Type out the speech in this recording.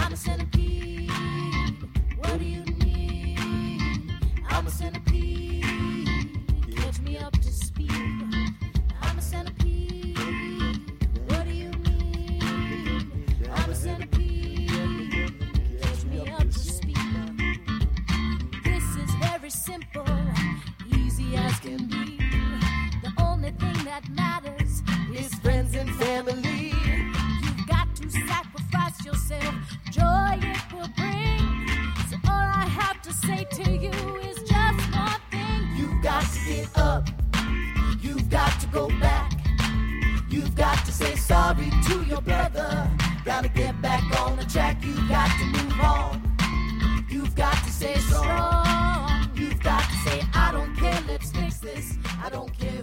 I'm a centipede. What do you need? I'm a centipede. Catch me up to speed. I'm a centipede. What do you need? I'm a centipede. Catch me up to speed. This is very simple, easy as can be. The only thing that matters is friends and family. You've got to sacrifice yourself, joy it will bring. So all I have to say to you is just one thing. You've got to get up, you've got to go back. You've got to say sorry to your brother. Gotta get back on the track, you've got to move on. You've got to stay strong. You've got to say, I don't care, let's fix this. I don't care.